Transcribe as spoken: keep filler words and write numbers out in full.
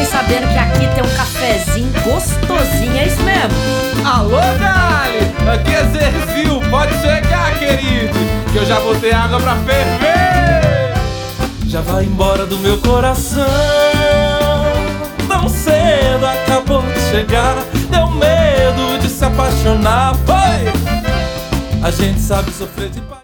sabendo que aqui tem um cafezinho gostosinho, é isso mesmo? Alô, Dali! Aqui é Zerzil, pode chegar, querido, que eu já botei água pra ferver. Já vai embora do meu coração, tão cedo acabou de chegar. Deu medo de se apaixonar, foi! A gente sabe sofrer de